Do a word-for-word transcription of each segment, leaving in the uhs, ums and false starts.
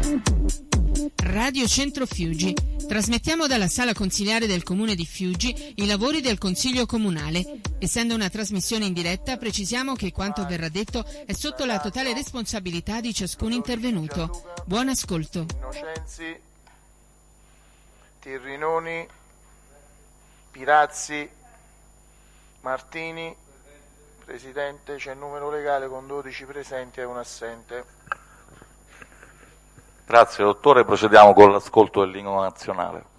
Radio Centro Fiuggi. Trasmettiamo dalla sala consiliare del Comune di Fiuggi i lavori del Consiglio Comunale. Essendo una trasmissione in diretta, precisiamo che quanto verrà detto è sotto la totale responsabilità di ciascun intervenuto. Buon ascolto. Innocenzi, Tirrinoni, Pirazzi, Martini, Presidente, c'è il numero legale con dodici presenti e un assente. Grazie dottore, procediamo con l'ascolto dell'inno nazionale.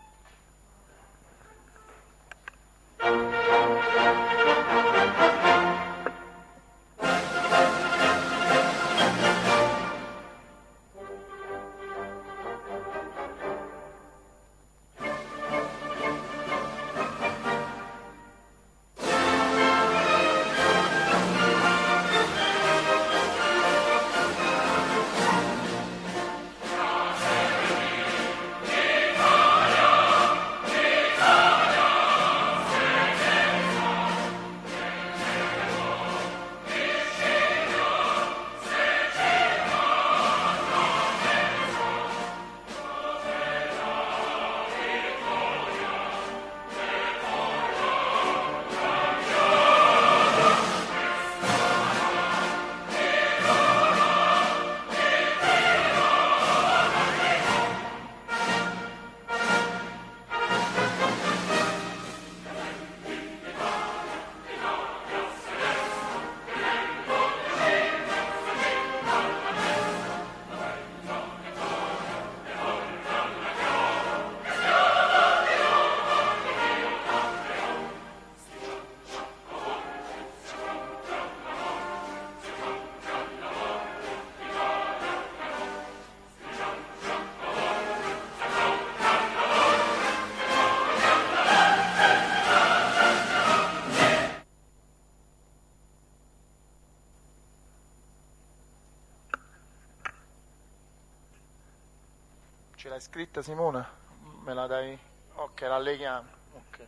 Ce l'hai scritta Simona? Me la dai? Ok, la leghiamo. Okay.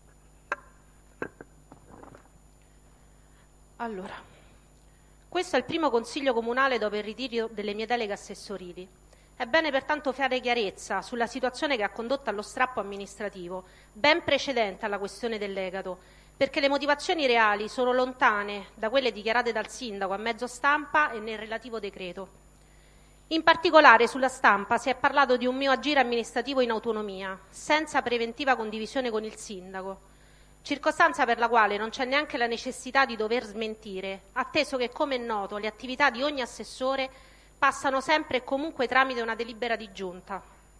Allora, questo è il primo consiglio comunale dopo il ritiro delle mie deleghe assessorili. È bene pertanto fare chiarezza sulla situazione che ha condotto allo strappo amministrativo, ben precedente alla questione del Legato, perché le motivazioni reali sono lontane da quelle dichiarate dal sindaco a mezzo stampa e nel relativo decreto. In particolare sulla stampa si è parlato di un mio agire amministrativo in autonomia, senza preventiva condivisione con il sindaco, circostanza per la quale non c'è neanche la necessità di dover smentire, atteso che, come è noto, le attività di ogni assessore passano sempre e comunque tramite una delibera di giunta.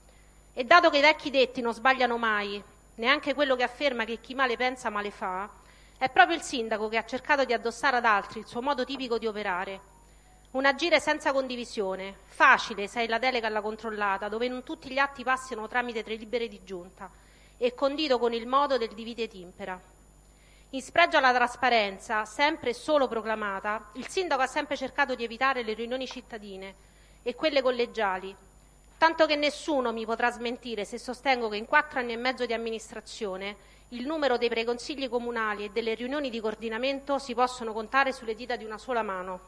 E dato che i vecchi detti non sbagliano mai, neanche quello che afferma che chi male pensa male fa, è proprio il sindaco che ha cercato di addossare ad altri il suo modo tipico di operare. Un agire senza condivisione, facile se hai la delega alla controllata, dove non tutti gli atti passano tramite tre libere di giunta, e condito con il modo del divide et impera. In spregio alla trasparenza, sempre e solo proclamata, il sindaco ha sempre cercato di evitare le riunioni cittadine e quelle collegiali, tanto che nessuno mi potrà smentire se sostengo che in quattro anni e mezzo di amministrazione il numero dei preconsigli comunali e delle riunioni di coordinamento si possono contare sulle dita di una sola mano.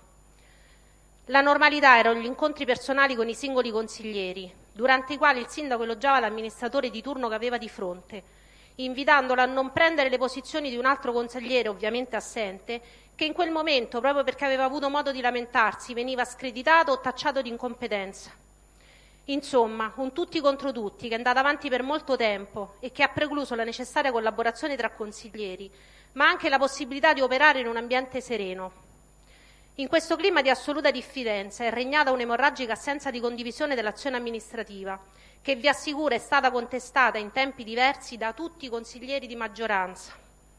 La normalità erano gli incontri personali con i singoli consiglieri, durante i quali il sindaco elogiava l'amministratore di turno che aveva di fronte, invitandolo a non prendere le posizioni di un altro consigliere, ovviamente assente, che in quel momento, proprio perché aveva avuto modo di lamentarsi, veniva screditato o tacciato di incompetenza. Insomma, un tutti contro tutti che è andato avanti per molto tempo e che ha precluso la necessaria collaborazione tra consiglieri, ma anche la possibilità di operare in un ambiente sereno. In questo clima di assoluta diffidenza è regnata un'emorragica assenza di condivisione dell'azione amministrativa, che vi assicuro è stata contestata in tempi diversi da tutti i consiglieri di maggioranza.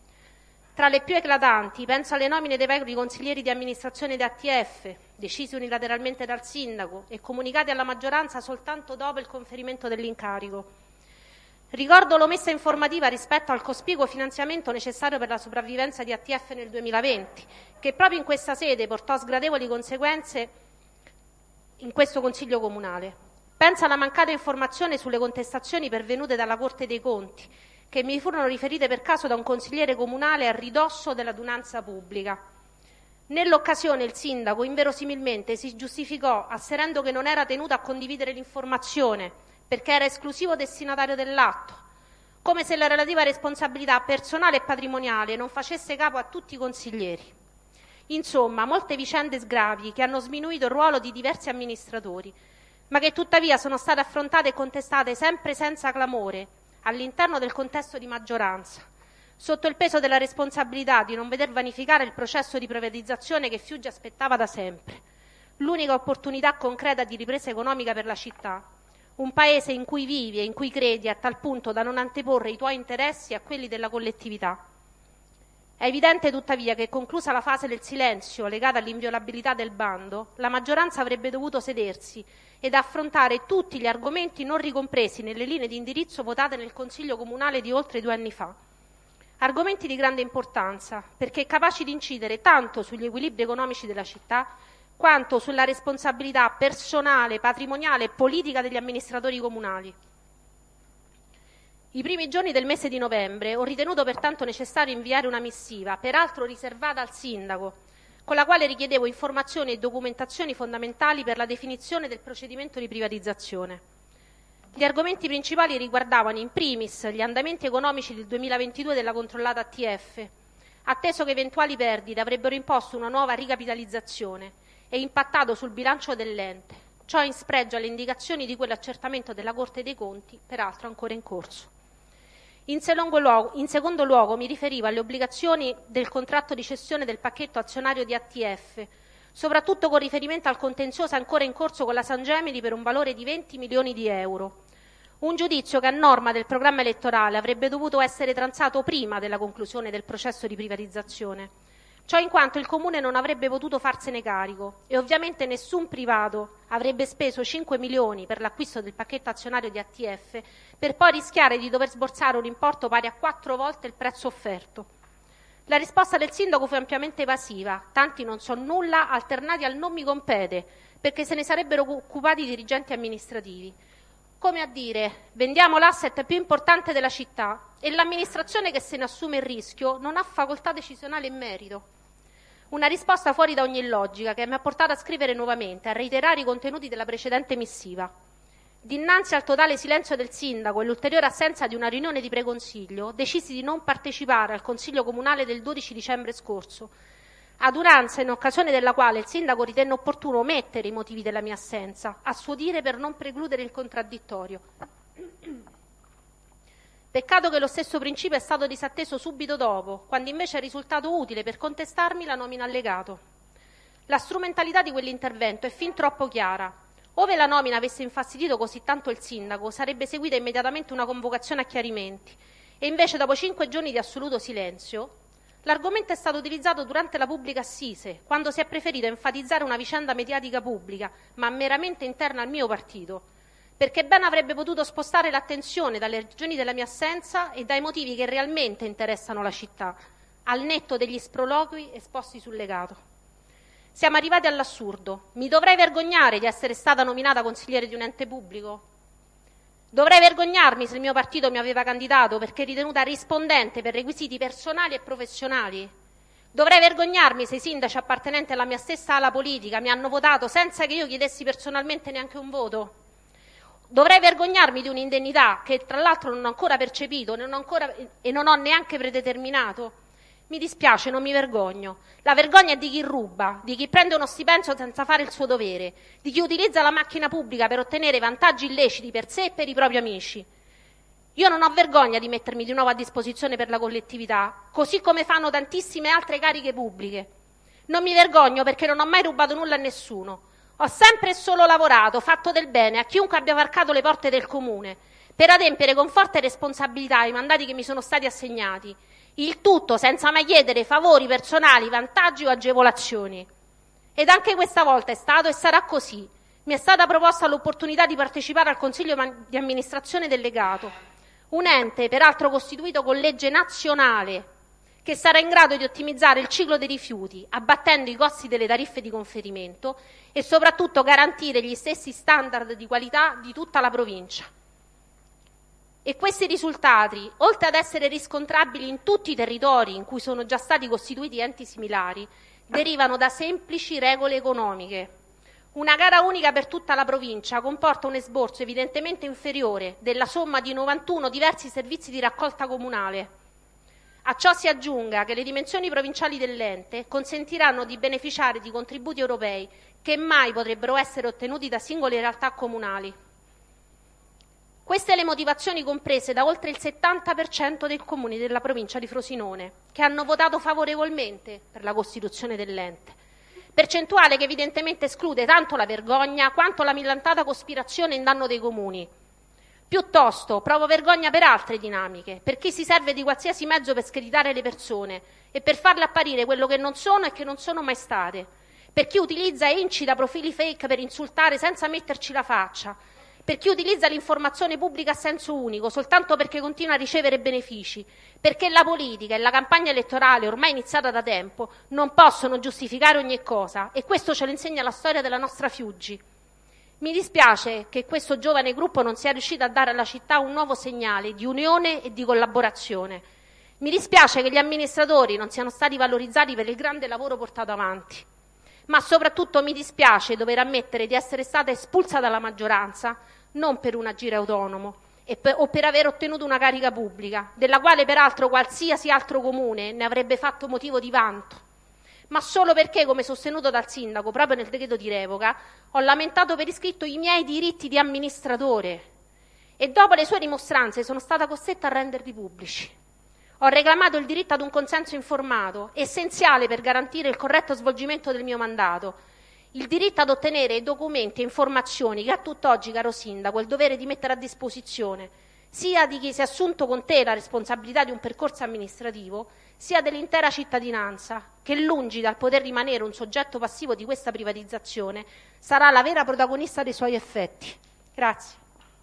Tra le più eclatanti penso alle nomine dei vari consiglieri di amministrazione di A T F, decisi unilateralmente dal sindaco e comunicati alla maggioranza soltanto dopo il conferimento dell'incarico. Ricordo l'omessa informativa rispetto al cospicuo finanziamento necessario per la sopravvivenza di A T F nel duemilaventi, che proprio in questa sede portò sgradevoli conseguenze in questo Consiglio Comunale. Penso alla mancata informazione sulle contestazioni pervenute dalla Corte dei Conti, che mi furono riferite per caso da un consigliere comunale a ridosso dell'adunanza pubblica. Nell'occasione il sindaco inverosimilmente si giustificò asserendo che non era tenuto a condividere l'informazione perché era esclusivo destinatario dell'atto, come se la relativa responsabilità personale e patrimoniale non facesse capo a tutti i consiglieri. Insomma, molte vicende sgravi che hanno sminuito il ruolo di diversi amministratori, ma che tuttavia sono state affrontate e contestate sempre senza clamore all'interno del contesto di maggioranza, sotto il peso della responsabilità di non veder vanificare il processo di privatizzazione che Fiuggi aspettava da sempre, l'unica opportunità concreta di ripresa economica per la città, un paese in cui vivi e in cui credi a tal punto da non anteporre i tuoi interessi a quelli della collettività. È evidente tuttavia che, conclusa la fase del silenzio legata all'inviolabilità del bando, la maggioranza avrebbe dovuto sedersi ed affrontare tutti gli argomenti non ricompresi nelle linee di indirizzo votate nel Consiglio Comunale di oltre due anni fa. Argomenti di grande importanza, perché capaci di incidere tanto sugli equilibri economici della città, quanto sulla responsabilità personale, patrimoniale e politica degli amministratori comunali. I primi giorni del mese di novembre ho ritenuto pertanto necessario inviare una missiva, peraltro riservata al sindaco, con la quale richiedevo informazioni e documentazioni fondamentali per la definizione del procedimento di privatizzazione. Gli argomenti principali riguardavano in primis gli andamenti economici del duemilaventidue della controllata A T F, atteso che eventuali perdite avrebbero imposto una nuova ricapitalizzazione e impattato sul bilancio dell'ente, ciò in spregio alle indicazioni di quell'accertamento della Corte dei Conti, peraltro ancora in corso. In secondo luogo, in secondo luogo mi riferivo alle obbligazioni del contratto di cessione del pacchetto azionario di A T F, soprattutto con riferimento al contenzioso ancora in corso con la San Gemini per un valore di venti milioni di euro. Un giudizio che a norma del programma elettorale avrebbe dovuto essere transato prima della conclusione del processo di privatizzazione. Ciò in quanto il Comune non avrebbe potuto farsene carico e ovviamente nessun privato avrebbe speso cinque milioni per l'acquisto del pacchetto azionario di A T F per poi rischiare di dover sborsare un importo pari a quattro volte il prezzo offerto. La risposta del sindaco fu ampiamente evasiva, tanti non so nulla alternati al non mi compete, perché se ne sarebbero occupati i dirigenti amministrativi. Come a dire, vendiamo l'asset più importante della città e l'amministrazione che se ne assume il rischio non ha facoltà decisionale in merito. Una risposta fuori da ogni logica che mi ha portato a scrivere nuovamente, a reiterare i contenuti della precedente missiva. Dinanzi al totale silenzio del sindaco e l'ulteriore assenza di una riunione di preconsiglio, decisi di non partecipare al Consiglio Comunale del dodici dicembre scorso, adunanza in occasione della quale il sindaco ritenne opportuno omettere i motivi della mia assenza, a suo dire per non precludere il contraddittorio. Peccato che lo stesso principio è stato disatteso subito dopo, quando invece è risultato utile per contestarmi la nomina allegato. La strumentalità di quell'intervento è fin troppo chiara. Ove la nomina avesse infastidito così tanto il sindaco, sarebbe seguita immediatamente una convocazione a chiarimenti, e invece dopo cinque giorni di assoluto silenzio, l'argomento è stato utilizzato durante la pubblica assise, quando si è preferito enfatizzare una vicenda mediatica pubblica, ma meramente interna al mio partito, perché ben avrebbe potuto spostare l'attenzione dalle ragioni della mia assenza e dai motivi che realmente interessano la città, al netto degli sproloqui esposti sul legato. Siamo arrivati all'assurdo. Mi dovrei vergognare di essere stata nominata consigliere di un ente pubblico? Dovrei vergognarmi se il mio partito mi aveva candidato perché ritenuta rispondente per requisiti personali e professionali? Dovrei vergognarmi se i sindaci appartenenti alla mia stessa ala politica mi hanno votato senza che io chiedessi personalmente neanche un voto? Dovrei vergognarmi di un'indennità che tra l'altro non ho ancora percepito non ho ancora, e non ho neanche predeterminato? Mi dispiace, non mi vergogno. La vergogna è di chi ruba, di chi prende uno stipendio senza fare il suo dovere, di chi utilizza la macchina pubblica per ottenere vantaggi illeciti per sé e per i propri amici. Io non ho vergogna di mettermi di nuovo a disposizione per la collettività, così come fanno tantissime altre cariche pubbliche. Non mi vergogno perché non ho mai rubato nulla a nessuno. Ho sempre e solo lavorato, fatto del bene a chiunque abbia varcato le porte del comune, per adempiere con forte responsabilità ai mandati che mi sono stati assegnati, il tutto senza mai chiedere favori personali, vantaggi o agevolazioni. Ed anche questa volta è stato e sarà così. Mi è stata proposta l'opportunità di partecipare al Consiglio di amministrazione del Legato, un ente peraltro costituito con legge nazionale, che sarà in grado di ottimizzare il ciclo dei rifiuti, abbattendo i costi delle tariffe di conferimento e soprattutto garantire gli stessi standard di qualità di tutta la provincia. E questi risultati, oltre ad essere riscontrabili in tutti i territori in cui sono già stati costituiti enti similari, derivano da semplici regole economiche. Una gara unica per tutta la provincia comporta un esborso evidentemente inferiore della somma di novantuno diversi servizi di raccolta comunale. A ciò si aggiunga che le dimensioni provinciali dell'ente consentiranno di beneficiare di contributi europei che mai potrebbero essere ottenuti da singole realtà comunali. Queste le motivazioni comprese da oltre il settanta per cento dei comuni della provincia di Frosinone, che hanno votato favorevolmente per la costituzione dell'ente. Percentuale che evidentemente esclude tanto la vergogna quanto la millantata cospirazione in danno dei comuni. Piuttosto provo vergogna per altre dinamiche, per chi si serve di qualsiasi mezzo per screditare le persone e per farle apparire quello che non sono e che non sono mai state, per chi utilizza e incita profili fake per insultare senza metterci la faccia, per chi utilizza l'informazione pubblica a senso unico soltanto perché continua a ricevere benefici, perché la politica e la campagna elettorale, ormai iniziata da tempo, non possono giustificare ogni cosa, e questo ce lo insegna la storia della nostra Fiuggi. Mi dispiace che questo giovane gruppo non sia riuscito a dare alla città un nuovo segnale di unione e di collaborazione. Mi dispiace che gli amministratori non siano stati valorizzati per il grande lavoro portato avanti. Ma soprattutto mi dispiace dover ammettere di essere stata espulsa dalla maggioranza non per un agire autonomo e per, o per aver ottenuto una carica pubblica, della quale peraltro qualsiasi altro comune ne avrebbe fatto motivo di vanto, ma solo perché, come sostenuto dal sindaco proprio nel decreto di revoca, ho lamentato per iscritto i miei diritti di amministratore e dopo le sue dimostranze sono stata costretta a renderli pubblici. Ho reclamato il diritto ad un consenso informato, essenziale per garantire il corretto svolgimento del mio mandato, il diritto ad ottenere documenti e informazioni che a tutt'oggi, caro sindaco, ho il dovere di mettere a disposizione sia di chi si è assunto con te la responsabilità di un percorso amministrativo, sia dell'intera cittadinanza, che lungi dal poter rimanere un soggetto passivo di questa privatizzazione, sarà la vera protagonista dei suoi effetti. Grazie.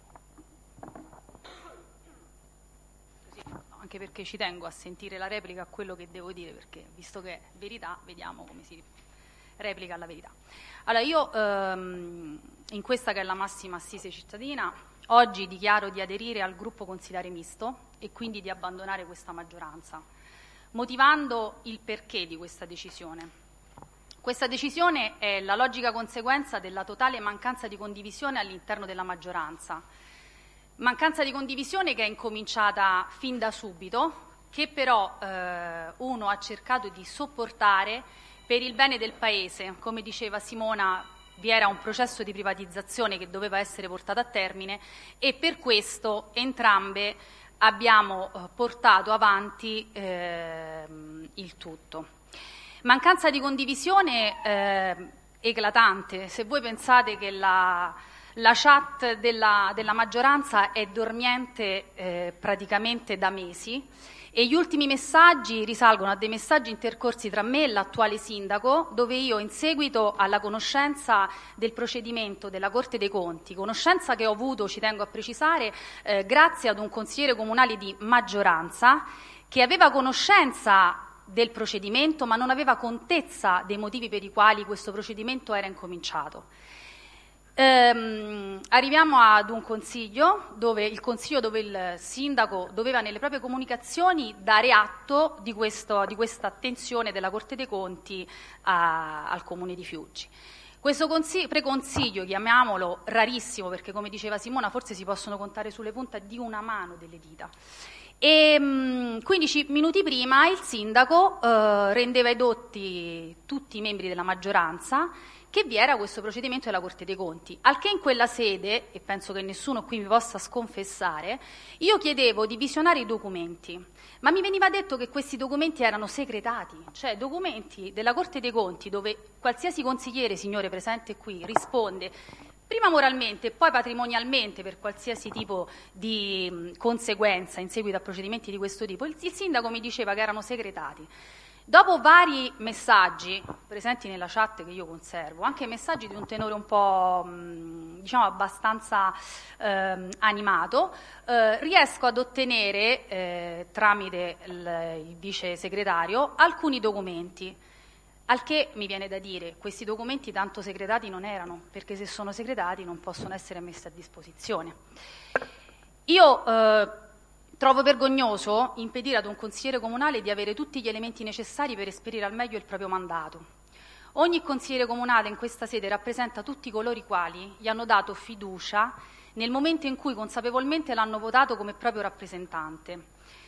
Anche perché ci tengo a sentire la replica a quello che devo dire, perché visto che è verità, vediamo come si replica alla verità. Allora, io ehm, in questa che è la massima assise cittadina, oggi dichiaro di aderire al gruppo consigliare misto e quindi di abbandonare questa maggioranza, motivando il perché di questa decisione. Questa decisione è la logica conseguenza della totale mancanza di condivisione all'interno della maggioranza. Mancanza di condivisione che è incominciata fin da subito, che però eh, uno ha cercato di sopportare per il bene del Paese. Come diceva Simona, vi era un processo di privatizzazione che doveva essere portato a termine e per questo entrambe abbiamo eh, portato avanti eh, il tutto. Mancanza di condivisione eh, eclatante. Se voi pensate che la La chat della, della maggioranza è dormiente eh, praticamente da mesi e gli ultimi messaggi risalgono a dei messaggi intercorsi tra me e l'attuale sindaco, dove io, in seguito alla conoscenza del procedimento della Corte dei Conti, conoscenza che ho avuto, ci tengo a precisare, eh, grazie ad un consigliere comunale di maggioranza che aveva conoscenza del procedimento ma non aveva contezza dei motivi per i quali questo procedimento era incominciato. Ehm, arriviamo ad un consiglio dove il consiglio dove il sindaco doveva nelle proprie comunicazioni dare atto di, questo, di questa attenzione della Corte dei Conti a, al Comune di Fiuggi. Questo consiglio, preconsiglio, chiamiamolo rarissimo, perché come diceva Simona forse si possono contare sulle punte di una mano delle dita. E mh, quindici minuti prima il sindaco eh, rendeva edotti tutti i membri della maggioranza che vi era questo procedimento della Corte dei Conti, al che in quella sede, e penso che nessuno qui mi possa sconfessare, io chiedevo di visionare i documenti, ma mi veniva detto che questi documenti erano segretati, cioè documenti della Corte dei Conti dove qualsiasi consigliere, signore presente qui, risponde prima moralmente e poi patrimonialmente per qualsiasi tipo di mh, conseguenza in seguito a procedimenti di questo tipo. Il, il sindaco mi diceva che erano segretati. Dopo vari messaggi presenti nella chat che io conservo, anche messaggi di un tenore un po' mh, diciamo abbastanza eh, animato, eh, riesco ad ottenere eh, tramite il, il vice segretario alcuni documenti. Al che mi viene da dire, questi documenti tanto segretati non erano, perché se sono segretati non possono essere messi a disposizione. Io eh, trovo vergognoso impedire ad un consigliere comunale di avere tutti gli elementi necessari per esperire al meglio il proprio mandato. Ogni consigliere comunale in questa sede rappresenta tutti coloro i quali gli hanno dato fiducia nel momento in cui consapevolmente l'hanno votato come proprio rappresentante.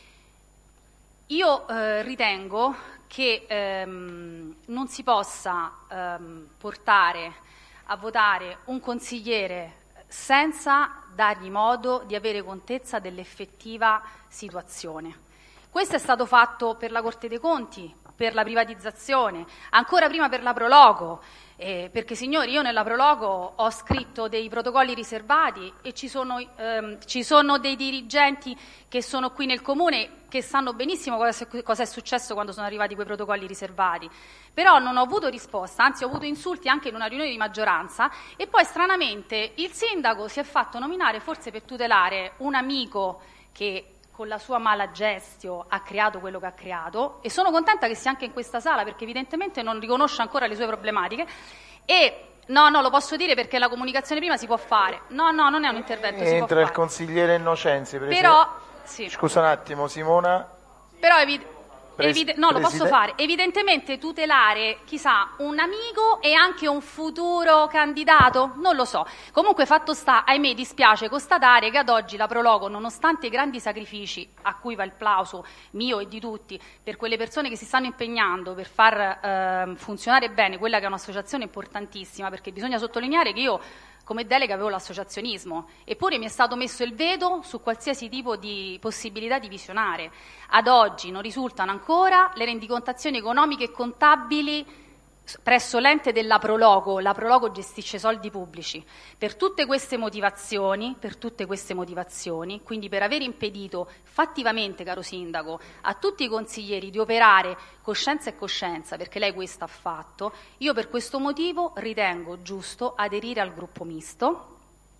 Io eh, ritengo che ehm, non si possa ehm, portare a votare un consigliere senza dargli modo di avere contezza dell'effettiva situazione. Questo è stato fatto per la Corte dei Conti, per la privatizzazione, ancora prima per la Prologo, eh, perché signori io nella Prologo ho scritto dei protocolli riservati e ci sono, ehm, ci sono dei dirigenti che sono qui nel Comune che sanno benissimo cosa, cosa è successo quando sono arrivati quei protocolli riservati, però non ho avuto risposta, anzi ho avuto insulti anche in una riunione di maggioranza e poi stranamente il sindaco si è fatto nominare forse per tutelare un amico che con la sua mala gestio ha creato quello che ha creato e sono contenta che sia anche in questa sala perché evidentemente non riconosce ancora le sue problematiche e no, no, lo posso dire perché la comunicazione prima si può fare. No, no, non è un intervento, si può Entra il fare. consigliere Innocenzi, presidente. Però, sì. Scusa un attimo, Simona. Però evi- Pres- evide- no, lo posso Presidente- fare. Evidentemente tutelare, chissà, un amico e anche un futuro candidato? Non lo so. Comunque fatto sta, ahimè, dispiace constatare che ad oggi la Prologo, nonostante i grandi sacrifici a cui va il plauso mio e di tutti, per quelle persone che si stanno impegnando per far eh, funzionare bene quella che è un'associazione importantissima, perché bisogna sottolineare che io come delega avevo l'associazionismo, eppure mi è stato messo il veto su qualsiasi tipo di possibilità di visionare. Ad oggi non risultano ancora le rendicontazioni economiche e contabili presso l'ente della Prologo. La Prologo gestisce soldi pubblici. Per tutte queste motivazioni, per tutte queste motivazioni, quindi per aver impedito fattivamente, caro Sindaco, a tutti i consiglieri di operare coscienza e coscienza, perché lei questo ha fatto, io per questo motivo ritengo giusto aderire al gruppo misto,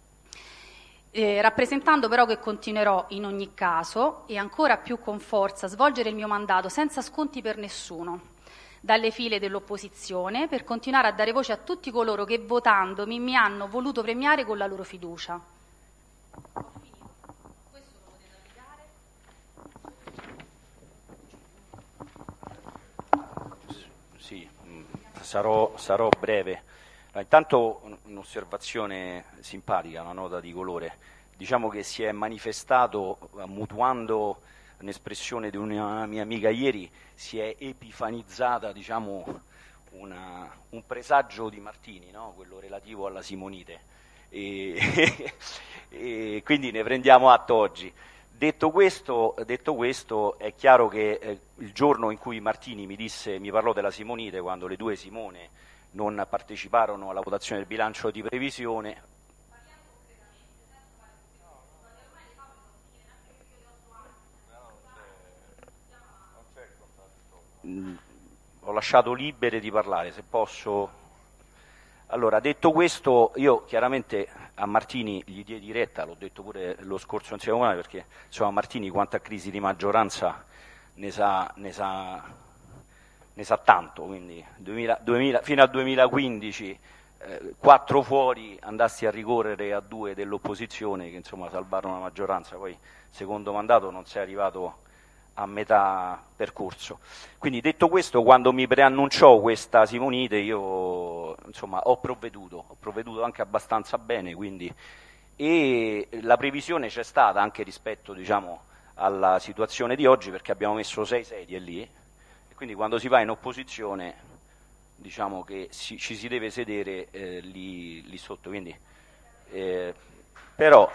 eh, rappresentando però che continuerò in ogni caso e ancora più con forza a svolgere il mio mandato senza sconti per nessuno, dalle file dell'opposizione, per continuare a dare voce a tutti coloro che votandomi mi hanno voluto premiare con la loro fiducia. Sì, sarò, sarò breve. No, intanto un'osservazione simpatica, una nota di colore. Diciamo che si è manifestato mutuando un'espressione di una mia amica ieri, si è epifanizzata, diciamo, una, un presagio di Martini, no? Quello relativo alla Simonite, e, e quindi ne prendiamo atto oggi. Detto questo, detto questo è chiaro che eh, il giorno in cui Martini mi disse, mi parlò della Simonite, quando le due Simone non parteciparono alla votazione del bilancio di previsione, ho lasciato libere di parlare, se posso. Allora, detto questo, io chiaramente a Martini gli diedi retta, l'ho detto pure lo scorso Consiglio Comunale, perché insomma Martini quanta crisi di maggioranza ne sa, ne sa, ne sa tanto, quindi duemila, duemila, fino al duemilaquindici eh, quattro fuori, andasti a ricorrere a due dell'opposizione che insomma salvarono la maggioranza, poi secondo mandato non sei arrivato a metà percorso. Quindi detto questo, quando mi preannunciò questa Simonite io insomma ho provveduto, ho provveduto anche abbastanza bene, quindi, e la previsione c'è stata anche rispetto, diciamo, alla situazione di oggi, perché abbiamo messo sei sedie lì e quindi quando si va in opposizione diciamo che si, ci si deve sedere eh, lì, lì sotto, quindi eh, però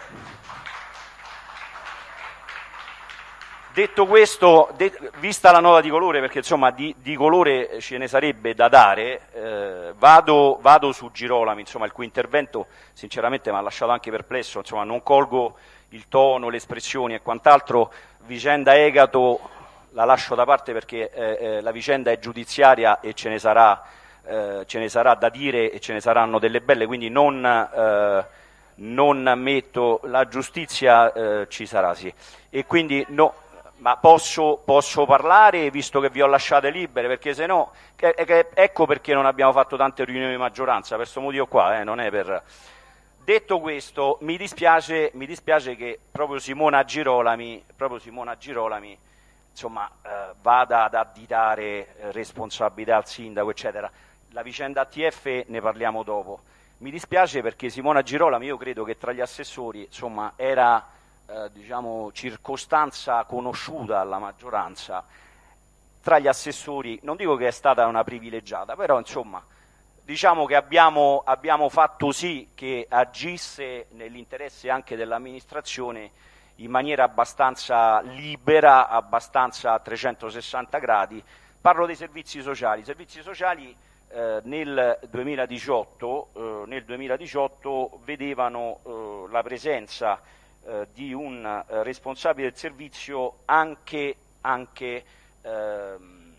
detto questo, de- vista la nota di colore, perché insomma di, di colore ce ne sarebbe da dare, eh, vado, vado su Girolami, insomma il cui intervento sinceramente mi ha lasciato anche perplesso, insomma non colgo il tono, le espressioni e quant'altro. Vicenda Egato la lascio da parte perché eh, eh, la vicenda è giudiziaria e ce ne sarà, eh, ce ne sarà da dire e ce ne saranno delle belle, quindi non, eh, non metto la giustizia, eh, ci sarà sì, e quindi no. Ma posso, posso parlare visto che vi ho lasciate libere, perché se no, che, che, ecco perché non abbiamo fatto tante riunioni di maggioranza, per questo motivo qua, eh, non è per... detto questo, mi dispiace, mi dispiace che proprio Simona Girolami, proprio Simona Girolami insomma, eh, vada ad additare eh, responsabilità al sindaco, eccetera. La vicenda A T F ne parliamo dopo. Mi dispiace perché Simona Girolami, io credo che tra gli assessori, insomma, era eh, diciamo, circostanza conosciuta alla maggioranza. Tra gli assessori, non dico che è stata una privilegiata, però insomma, diciamo che abbiamo, abbiamo fatto sì che agisse nell'interesse anche dell'amministrazione in maniera abbastanza libera, abbastanza a trecentosessanta gradi. Parlo dei servizi sociali. I servizi sociali eh, nel, duemiladiciotto, eh, nel duemiladiciotto vedevano eh, la presenza eh, di un eh, responsabile del servizio anche, anche ehm,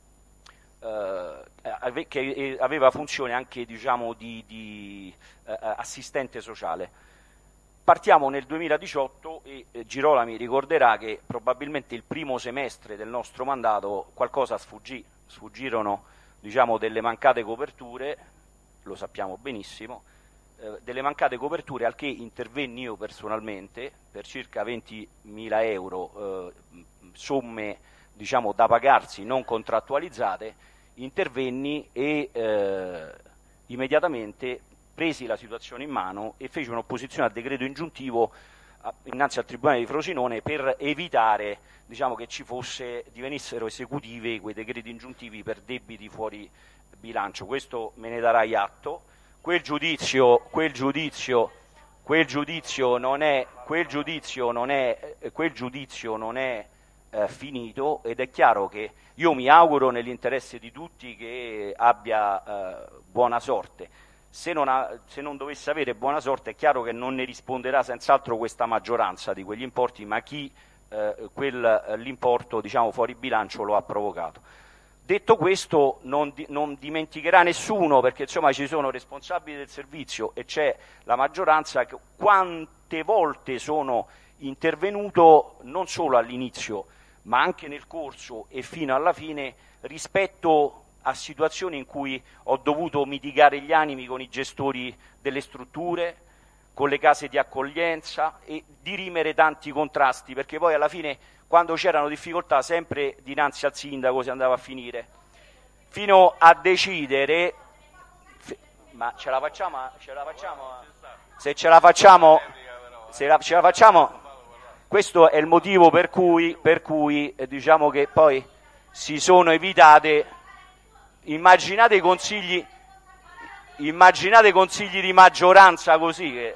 eh, che aveva funzione anche diciamo, di, di eh, assistente sociale. Partiamo nel duemiladiciotto e eh, Girolami ricorderà che probabilmente il primo semestre del nostro mandato qualcosa sfuggì, sfuggirono diciamo, delle mancate coperture, lo sappiamo benissimo, eh, delle mancate coperture al che intervenni io personalmente per circa ventimila euro, eh, somme diciamo, da pagarsi non contrattualizzate, intervenni e eh, immediatamente presi la situazione in mano e fece un'opposizione al decreto ingiuntivo innanzi al Tribunale di Frosinone per evitare diciamo, che ci fosse, divenissero esecutive quei decreti ingiuntivi per debiti fuori bilancio. Questo me ne darai atto. Quel giudizio, quel giudizio, quel giudizio non è, quel giudizio non è, quel giudizio non è eh, finito ed è chiaro che io mi auguro nell'interesse di tutti che abbia eh, buona sorte. Se non, ha, se non dovesse avere buona sorte è chiaro che non ne risponderà senz'altro questa maggioranza di quegli importi, ma chi eh, quel, l'importo diciamo, fuori bilancio lo ha provocato. Detto questo non, di, non dimenticherà nessuno, perché insomma ci sono responsabili del servizio e c'è la maggioranza, che quante volte sono intervenuto non solo all'inizio ma anche nel corso e fino alla fine rispetto a situazioni in cui ho dovuto mitigare gli animi con i gestori delle strutture, con le case di accoglienza e dirimere tanti contrasti, perché poi alla fine quando c'erano difficoltà sempre dinanzi al sindaco si andava a finire, fino a decidere, ma ce la facciamo, ce la facciamo, se ce la facciamo, se la, ce la facciamo, questo è il motivo per cui, per cui eh, diciamo che poi si sono evitate. Immaginate i consigli, immaginate consigli di maggioranza così che...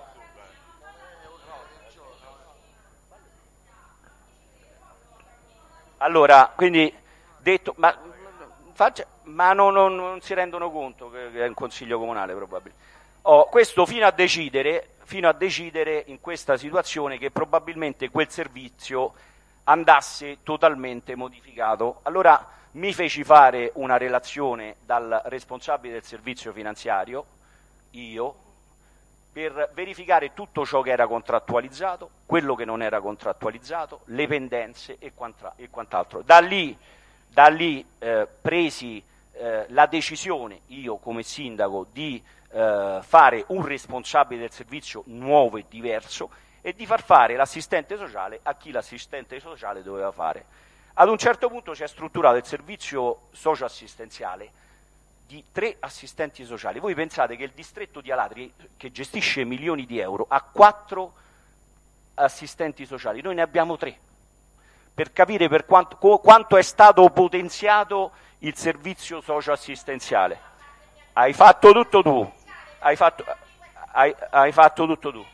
Allora, quindi detto, ma, faccia, ma non, non, non si rendono conto che, che è un consiglio comunale probabilmente. Oh, questo fino a decidere, fino a decidere in questa situazione che probabilmente quel servizio andasse totalmente modificato. Allora mi feci fare una relazione dal responsabile del servizio finanziario, io, per verificare tutto ciò che era contrattualizzato, quello che non era contrattualizzato, le pendenze e, quantra, e quant'altro. Da lì, da lì eh, presi eh, la decisione, io come sindaco, di eh, fare un responsabile del servizio nuovo e diverso e di far fare l'assistente sociale a chi l'assistente sociale doveva fare. Ad un certo punto si è strutturato il servizio socio-assistenziale di tre assistenti sociali. Voi pensate che il distretto di Alatri, che gestisce milioni di euro, ha quattro assistenti sociali, noi ne abbiamo tre, per capire per quanto, quanto è stato potenziato il servizio socio-assistenziale. Hai fatto tutto tu, hai fatto, hai, hai fatto tutto tu.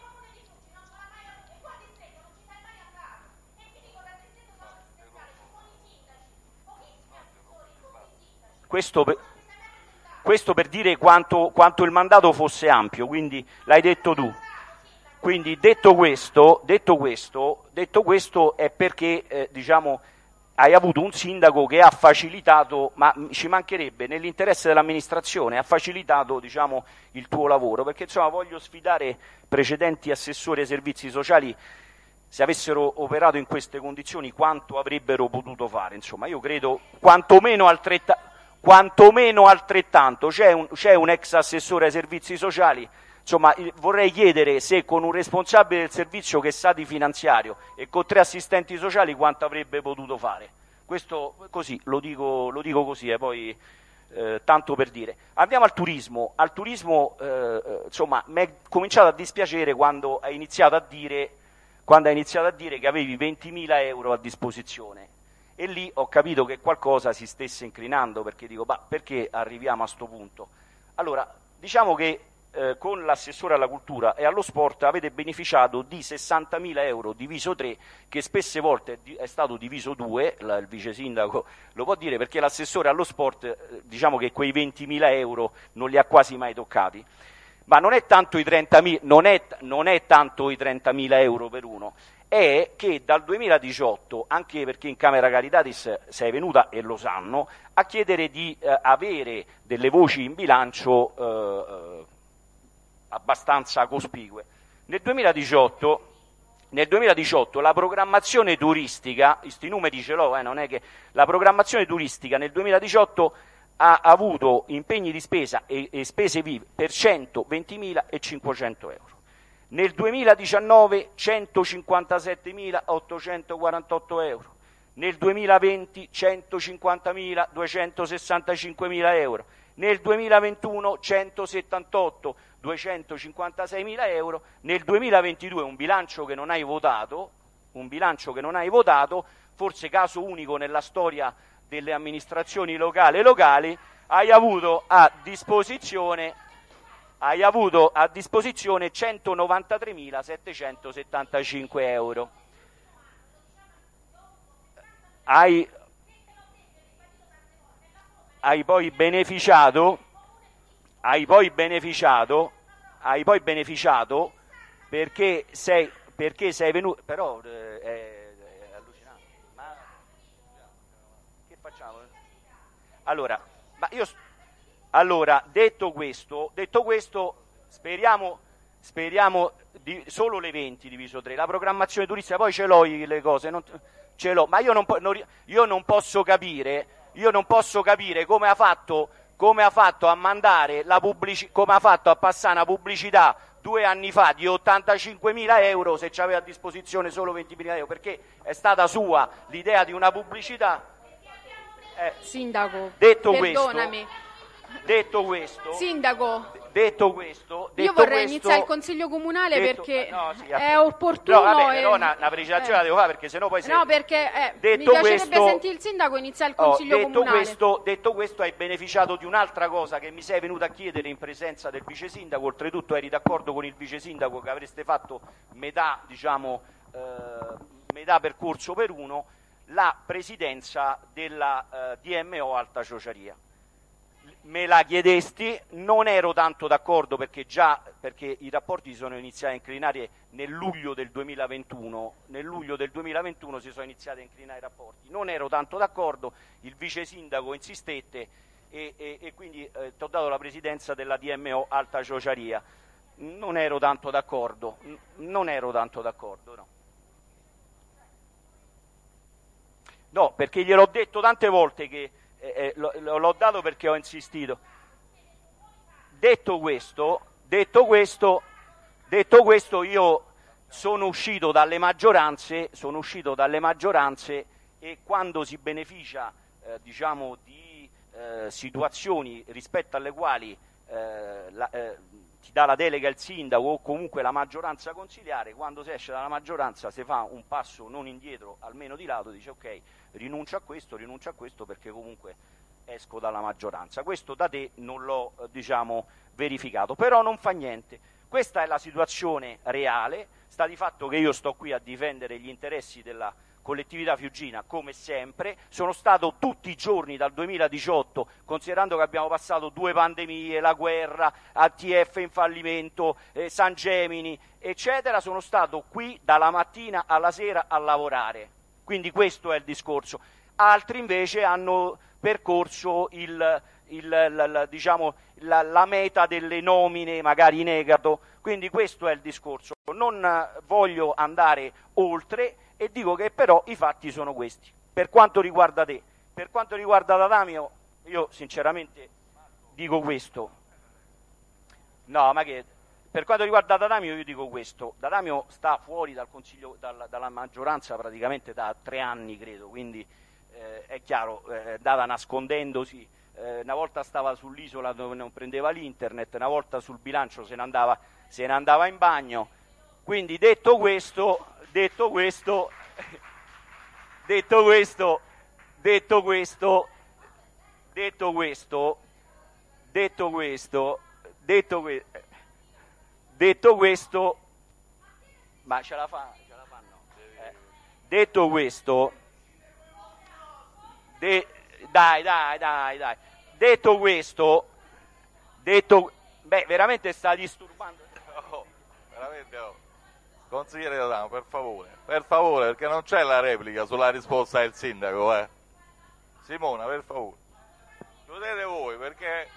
Questo per, questo per dire quanto, quanto il mandato fosse ampio, quindi l'hai detto tu. Quindi detto questo, detto questo, detto questo è perché eh, diciamo, hai avuto un sindaco che ha facilitato, ma ci mancherebbe, nell'interesse dell'amministrazione, ha facilitato diciamo, il tuo lavoro, perché insomma voglio sfidare precedenti assessori ai servizi sociali, se avessero operato in queste condizioni quanto avrebbero potuto fare. Insomma, io credo quantomeno altrettanto. Quantomeno altrettanto, c'è un, c'è un ex assessore ai servizi sociali, insomma, vorrei chiedere se con un responsabile del servizio che sa di finanziario e con tre assistenti sociali quanto avrebbe potuto fare. Questo così, lo dico, lo dico così, e poi eh, tanto per dire. Andiamo al turismo. Al turismo, eh, insomma, mi è cominciato a dispiacere quando hai iniziato a dire, quando hai iniziato a dire che avevi ventimila euro a disposizione. E lì ho capito che qualcosa si stesse inclinando, perché dico, ma perché arriviamo a sto punto? Allora, diciamo che eh, con l'assessore alla cultura e allo sport avete beneficiato di sessantamila euro diviso tre, che spesse volte è stato diviso due, la, il vice sindaco lo può dire, perché l'assessore allo sport, eh, diciamo che quei ventimila euro non li ha quasi mai toccati. Ma non è tanto i trentamila, non è, non è tanto i trentamila euro per uno, è che dal duemiladiciotto, anche perché in Camera Caritatis sei venuta, e lo sanno, a chiedere di eh, avere delle voci in bilancio eh, eh, abbastanza cospicue. Nel duemiladiciotto, nel duemiladiciotto la programmazione turistica, questi numeri ce l'ho, eh, non è che la programmazione turistica nel duemiladiciotto ha avuto impegni di spesa e, e spese vive per centoventimila cinquecento euro. Nel duemiladiciannove centocinquantasettemilaottocentoquarantotto euro, nel duemilaventi centocinquantamila duecentosessantacinquemila euro, nel duemilaventuno centosettantotto duecentocinquantaseimila euro, nel duemilaventidue un bilancio che non hai votato, un bilancio che non hai votato, forse caso unico nella storia delle amministrazioni locali e locali, hai avuto a disposizione hai avuto a disposizione centonovantatremilasettecentosettantacinque euro. Hai, hai poi beneficiato, hai poi beneficiato, hai poi beneficiato perché sei, perché sei venuto, però eh, è, è allucinante. Ma che facciamo? Allora, ma io Allora, detto questo, detto questo speriamo, speriamo di, solo le venti diviso tre, la programmazione turistica, poi ce l'ho le cose, non, ce l'ho, ma io non, non, io non posso capire, io non posso capire come ha fatto, come ha fatto a mandare la pubblici, come ha fatto a passare una pubblicità due anni fa di ottantacinquemila euro se c'aveva a disposizione solo ventimila euro, perché è stata sua l'idea di una pubblicità. Eh, Sindaco, detto perdonami. Questo, Detto questo, Sindaco, detto questo, detto io vorrei questo, iniziare il Consiglio Comunale detto, perché no, sì, è opportuno. No, vabbè, e... però una, una precisazione eh. la devo fare, perché sennò poi... Se... No, perché eh, detto mi piacerebbe questo, sentire il Sindaco iniziare il Consiglio oh, detto Comunale. Questo, detto questo, hai beneficiato di un'altra cosa che mi sei venuta a chiedere in presenza del Vice Sindaco, oltretutto eri d'accordo con il Vice Sindaco che avreste fatto metà, diciamo, eh, metà percorso per uno, la presidenza della eh, D M O Alta Ciociaria. Me la chiedesti, non ero tanto d'accordo perché già perché i rapporti si sono iniziati a inclinare nel luglio del duemilaventuno, nel luglio del duemilaventuno si sono iniziati a inclinare i rapporti, non ero tanto d'accordo, il vice sindaco insistette e, e, e quindi eh, ti ho dato la presidenza della D M O Alta Ciociaria, non ero tanto d'accordo, non ero tanto d'accordo, no. No, perché gliel'ho detto tante volte che Eh, eh, l'ho dato perché ho insistito. Detto questo, detto questo, detto questo, io sono uscito dalle maggioranze, sono uscito dalle maggioranze e quando si beneficia, eh, diciamo, di eh, situazioni rispetto alle quali eh, la, eh, ti dà la delega il sindaco o comunque la maggioranza consiliare, quando si esce dalla maggioranza si fa un passo non indietro, almeno di lato, dice ok, rinuncio a questo, rinuncio a questo perché comunque esco dalla maggioranza. Questo da te non l'ho eh, diciamo verificato, però non fa niente. Questa è la situazione reale, sta di fatto che io sto qui a difendere gli interessi della collettività fiugina come sempre, sono stato tutti i giorni dal duemiladiciotto, considerando che abbiamo passato due pandemie, la guerra, A T F in fallimento, eh, San Gemini, eccetera, sono stato qui dalla mattina alla sera a lavorare. Quindi questo è il discorso. Altri invece hanno percorso il, il, la, la, diciamo, la, la meta delle nomine, magari negato. Quindi questo è il discorso. Non voglio andare oltre e dico che però i fatti sono questi. Per quanto riguarda te, per quanto riguarda D'Adamio, io sinceramente dico questo. No, ma che... per quanto riguarda D'Adamio io dico questo, D'Adamio sta fuori dal consiglio, dal, dalla maggioranza praticamente da tre anni credo, quindi eh, è chiaro, eh, andava nascondendosi, eh, una volta stava sull'isola dove non prendeva l'internet, una volta sul bilancio se ne andava, se ne andava in bagno, quindi detto questo, detto questo, detto questo, detto questo, detto questo, detto questo, detto questo, detto questo, ma ce la fa, ce la fanno. Eh, detto questo, de, dai, dai, dai, dai, detto questo, detto, beh, veramente sta disturbando. Oh, veramente, oh. Consigliere D'Adamio, per favore, per favore, perché non c'è la replica sulla risposta del sindaco, eh. Simona, per favore, chiudete voi, perché...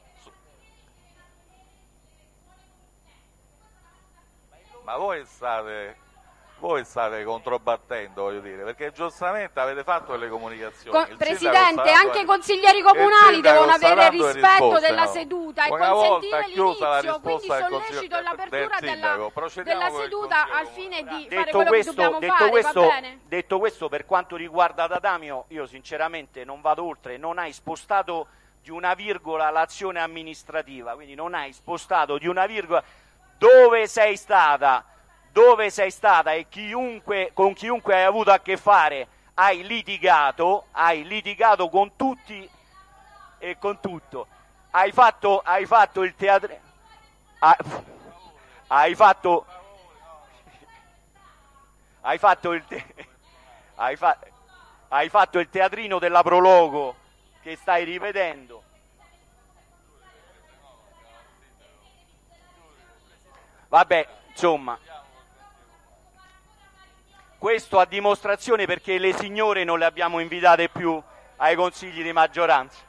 Ma voi state, voi state controbattendo, voglio dire, perché giustamente avete fatto delle comunicazioni. Con, Presidente, anche i consiglieri comunali devono avere rispetto risposte, della no. seduta e Una consentire l'inizio, quindi sollecito l'apertura del della, della seduta al fine di fare Detto quello questo, che dobbiamo detto fare, questo, va bene? detto questo, per quanto riguarda D'Adamio, io sinceramente non vado oltre, non hai spostato di una virgola l'azione amministrativa, quindi non hai spostato di una virgola dove sei stata, dove sei stata e chiunque, con chiunque hai avuto a che fare hai litigato, hai litigato con tutti e con tutto. Hai fatto, hai fatto il teatro, hai, hai fatto, hai fatto il, te, hai, fa, hai fatto il teatrino della Prologo che stai ripetendo. Vabbè, insomma, questo a dimostrazione perché le signore non le abbiamo invitate più ai consigli di maggioranza.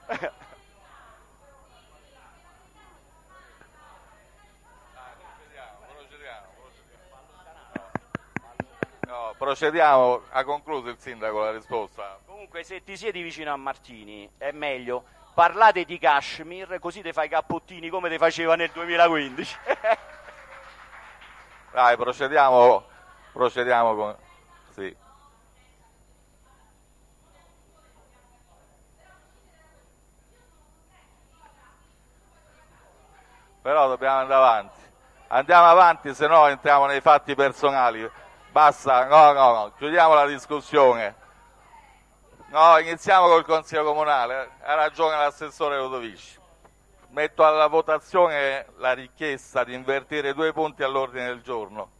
No, procediamo, ha concluso il sindaco la risposta. Comunque se ti siedi vicino a Martini è meglio, parlate di Kashmir così ti fai i cappottini come ti faceva nel duemilaquindici. Dai, procediamo, procediamo con... Sì. Però dobbiamo andare avanti. Andiamo avanti, se no entriamo nei fatti personali. Basta, no, no, no, chiudiamo la discussione. No, iniziamo col Consiglio Comunale. Ha ragione l'assessore Lodovici. Metto alla votazione la richiesta di invertire due punti all'ordine del giorno.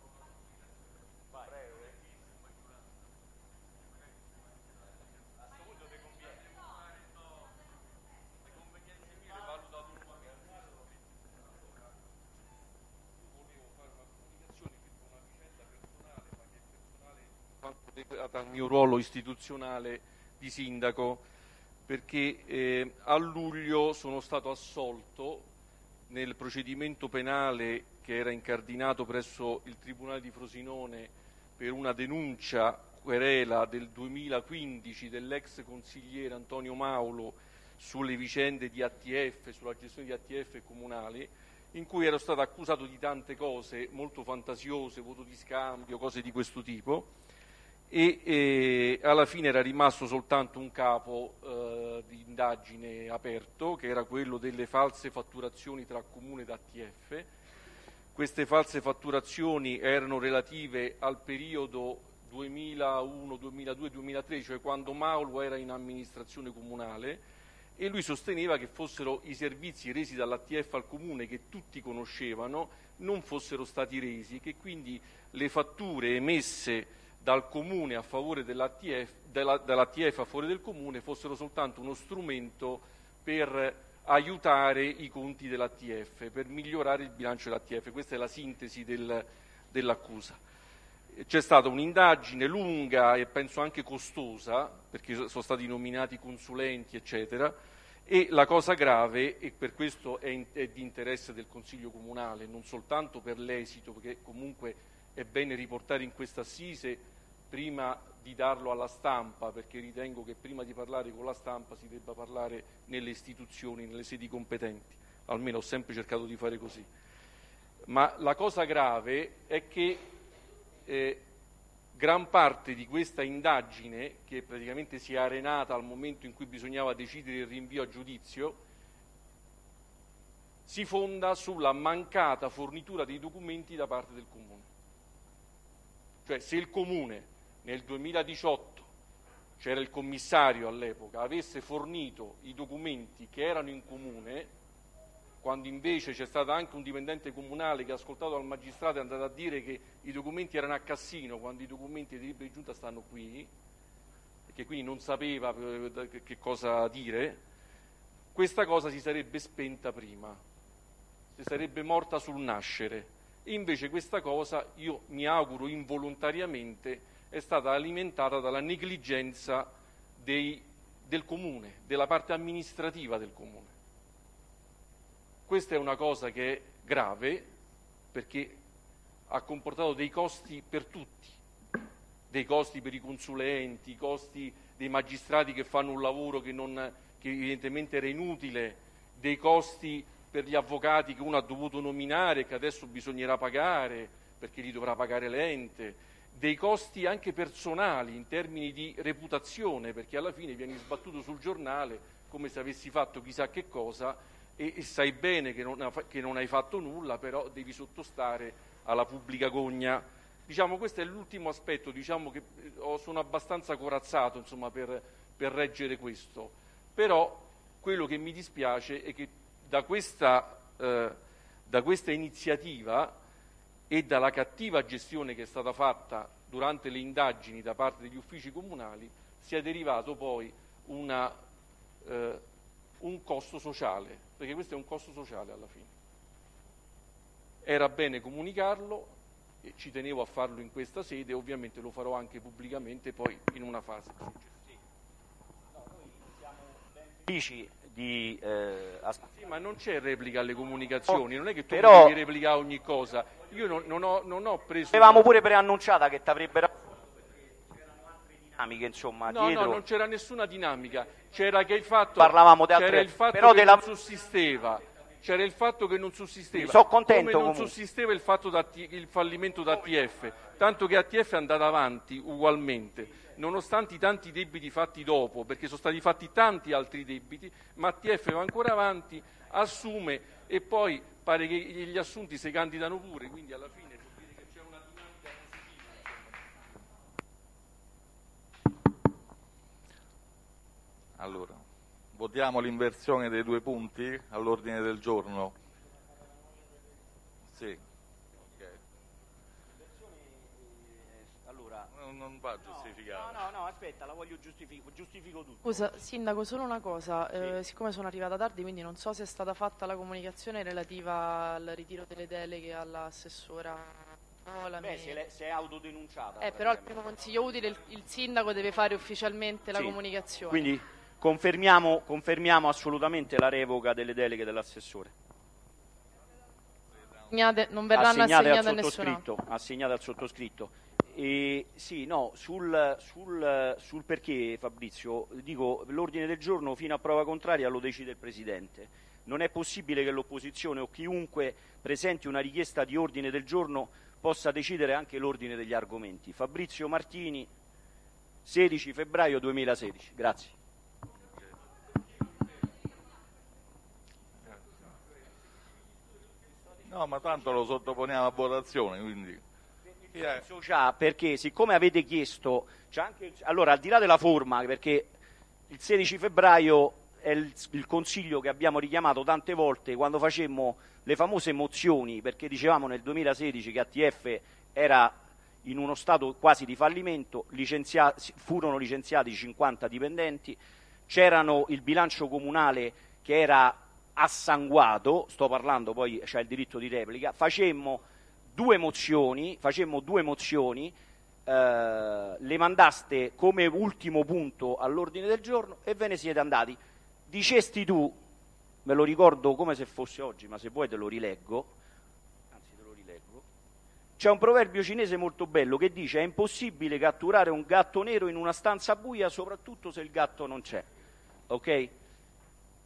Al mio ruolo istituzionale di sindaco, perché eh, a luglio sono stato assolto nel procedimento penale che era incardinato presso il Tribunale di Frosinone per una denuncia querela del duemilaquindici dell'ex consigliere Antonio Maulo sulle vicende di A T F, sulla gestione di A T F comunali, in cui ero stato accusato di tante cose molto fantasiose, voto di scambio, cose di questo tipo. E, e alla fine era rimasto soltanto un capo eh, di indagine aperto, che era quello delle false fatturazioni tra comune ed A T F. Queste false fatturazioni erano relative al periodo duemilauno, duemiladue, duemilatré, cioè quando Maulo era in amministrazione comunale, e lui sosteneva che fossero i servizi resi dall'A T F al comune, che tutti conoscevano, non fossero stati resi, che quindi le fatture emesse dal comune a favore dell'A T F, della, dell'A T F a favore del comune fossero soltanto uno strumento per aiutare i conti dell'A T F, per migliorare il bilancio dell'A T F. Questa è la sintesi del, dell'accusa. C'è stata un'indagine lunga e penso anche costosa, perché sono stati nominati consulenti, eccetera, e la cosa grave, e per questo è, in, è di interesse del Consiglio Comunale, non soltanto per l'esito, perché comunque è bene riportare in questa assise prima di darlo alla stampa, perché ritengo che prima di parlare con la stampa si debba parlare nelle istituzioni, nelle sedi competenti, almeno ho sempre cercato di fare così. ma la cosa grave è che eh, gran parte di questa indagine, che praticamente si è arenata al momento in cui bisognava decidere il rinvio a giudizio, si fonda sulla mancata fornitura dei documenti da parte del Comune. Cioè, se il Comune nel duemiladiciotto, c'era il commissario all'epoca, avesse fornito i documenti che erano in Comune, quando invece c'è stato anche un dipendente comunale che ha ascoltato dal magistrato e è andato a dire che i documenti erano a Cassino, quando i documenti di delibera di giunta stanno qui, e che quindi non sapeva che cosa dire, questa cosa si sarebbe spenta prima, si sarebbe morta sul nascere. E invece questa cosa, io mi auguro involontariamente, è stata alimentata dalla negligenza dei, del Comune, della parte amministrativa del Comune. Questa è una cosa che è grave, perché ha comportato dei costi per tutti, dei costi per i consulenti, i costi dei magistrati che fanno un lavoro che, non, che evidentemente era inutile, dei costi per gli avvocati che uno ha dovuto nominare e che adesso bisognerà pagare perché li dovrà pagare l'ente, dei costi anche personali in termini di reputazione, perché alla fine vieni sbattuto sul giornale come se avessi fatto chissà che cosa e, e sai bene che non, che non hai fatto nulla, però devi sottostare alla pubblica gogna. Diciamo, questo è l'ultimo aspetto, diciamo che sono abbastanza corazzato, insomma, per, per reggere questo, però quello che mi dispiace è che da questa, eh, da questa iniziativa e dalla cattiva gestione che è stata fatta durante le indagini da parte degli uffici comunali sia derivato poi una, eh, un costo sociale, perché questo è un costo sociale alla fine. Era bene comunicarlo, e ci tenevo a farlo in questa sede, ovviamente lo farò anche pubblicamente poi in una fase successiva. No, noi siamo ben felici di eh, sì, ma non c'è replica alle comunicazioni, non è che tu però, devi replicare ogni cosa. Io non, non, ho, non ho preso. Avevamo pure preannunciata che ti avrebbero, perché c'erano altre dinamiche, insomma, no, dietro. No, non c'era nessuna dinamica. C'era che il fatto Parlavamo di altre, c'era il fatto però che della... non sussisteva. C'era il fatto che non sussisteva. Sono contento, come non comunque. sussisteva il fatto da, il fallimento da A T F, tanto che A T F è andata avanti ugualmente. Nonostante i tanti debiti fatti dopo, perché sono stati fatti tanti altri debiti, ma A T F va ancora avanti, assume e poi pare che gli assunti si candidano pure, quindi alla fine vuol dire che c'è una dinamica positiva. Allora, votiamo l'inversione dei due punti all'ordine del giorno? Sì. Non, non va giustificato. No, no, no, aspetta, la voglio giustificare, giustifico tutto. Scusa, Sindaco, solo una cosa, sì. eh, siccome sono arrivata tardi, quindi non so se è stata fatta la comunicazione relativa al ritiro delle deleghe all'assessora. No, la Beh, mia... se, se è autodenunciata. Eh, però al primo consiglio utile il, il Sindaco deve fare ufficialmente la sì. comunicazione. Quindi confermiamo, confermiamo assolutamente la revoca delle deleghe dell'assessore. Assegnate, non verranno assegnate, assegnate al a nessuno. Assegnate al sottoscritto. E, sì, no, sul, sul, sul perché, Fabrizio, dico, l'ordine del giorno fino a prova contraria lo decide il Presidente. Non è possibile che l'opposizione o chiunque presenti una richiesta di ordine del giorno possa decidere anche l'ordine degli argomenti. Fabrizio Martini, sedici febbraio duemilasedici. Grazie. No, ma tanto lo sottoponiamo a votazione, quindi... Già, perché siccome avete chiesto, c'è anche, allora al di là della forma, perché il sedici febbraio è il, il consiglio che abbiamo richiamato tante volte quando facemmo le famose mozioni, perché dicevamo nel duemilasedici che A T F era in uno stato quasi di fallimento, licenzia, furono licenziati cinquanta dipendenti, c'erano il bilancio comunale che era assanguato, sto parlando, poi c'è il diritto di replica, facemmo due mozioni, facemmo due mozioni, eh, le mandaste come ultimo punto all'ordine del giorno e ve ne siete andati. Dicesti tu, me lo ricordo come se fosse oggi, ma se vuoi te lo rileggo, anzi te lo rileggo, c'è un proverbio cinese molto bello che dice è impossibile catturare un gatto nero in una stanza buia, soprattutto se il gatto non c'è, ok?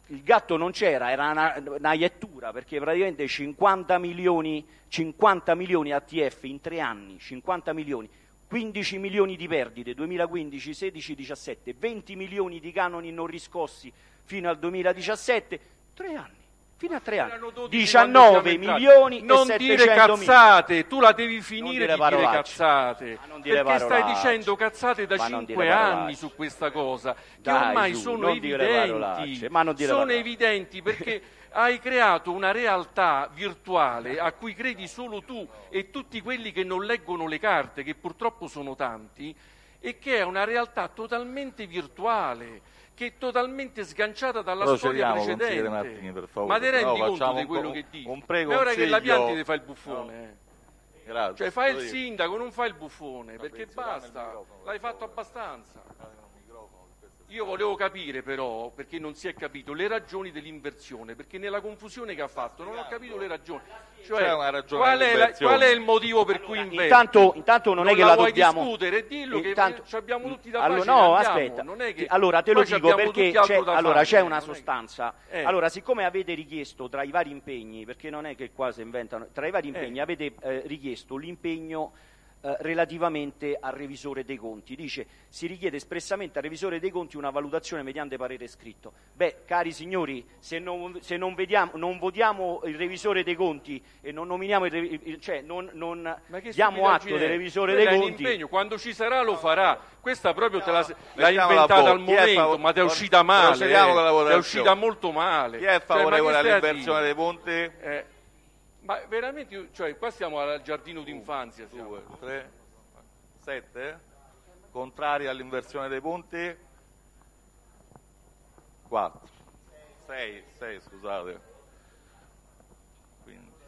il gatto non c'era, era una, una iettura, perché praticamente cinquanta milioni, cinquanta milioni A T F in tre anni, cinquanta milioni, quindici milioni di perdite, duemilaquindici, sedici, diciassette, venti milioni di canoni non riscossi fino al duemiladiciassette, tre anni. Fino a tre anni, diciannove milioni non e dire cazzate, tu la devi finire dire di dire parolacce. cazzate, non dire perché stai parolacce. dicendo cazzate da Ma non cinque dire anni parolacce. su questa cosa, che Dai, ormai Giù, sono non dire parolacce, evidenti, ma non dire sono parolacce. evidenti perché hai creato una realtà virtuale a cui credi solo tu e tutti quelli che non leggono le carte, che purtroppo sono tanti, e che è una realtà totalmente virtuale, che è totalmente sganciata dalla storia Procediamo, consigliere precedente. Martini, per favore. Ma ti rendi No, conto facciamo di un quello po- che dici? un È preconsiglio. ora che la pianti ti fai il buffone. eh. Grazie. Cioè fai il Io- sindaco, non fai il buffone, perché penso, dammi il basta, microfono, l'hai per fatto favore. abbastanza. Dammi il microfono, questo è- Io volevo capire però, perché non si è capito, le ragioni dell'inversione, perché nella confusione che ha fatto non ho capito le ragioni. Cioè, C'è una ragione qual, è la- dell'inversione. qual è il motivo per cui investi? Intanto, intanto non, è che la la vuoi dobbiamo discutere, dillo intanto- che ci abbiamo tutti da allora, fare, no, ce ne andiamo, aspetta. non è che allora te lo poi ci dico abbiamo perché tutti altro c'è, da allora, fare, c'è una non è che- sostanza. Eh. Allora, siccome avete richiesto tra i vari impegni, perché non è che qua si inventano, tra i vari impegni Eh. avete eh, richiesto l'impegno eh, relativamente al revisore dei conti. Dice, si richiede espressamente al revisore dei conti una valutazione mediante parere scritto. Beh, cari signori, se non, se non, vediamo, non votiamo il revisore dei conti e non nominiamo il, revi- il- cioè non, non Ma che diamo atto stupidaggine del è? revisore Quello dei è un conti, impegno, quando ci sarà lo farà. Questa proprio te la, l'hai Mettiamola inventata a al poco. Chi è momento, favore- ma ti è uscita male. Procediamo eh. con la Ti è votazione. uscita molto male. Chi è Cioè, ma favorevole che stai a all'inversione dire? dei punti? Eh, ma veramente, io- cioè, qua stiamo al giardino d'infanzia. siamo. due, tre, sette. Contrari all'inversione dei punti? quattro. sei, sei, scusate. Quindi.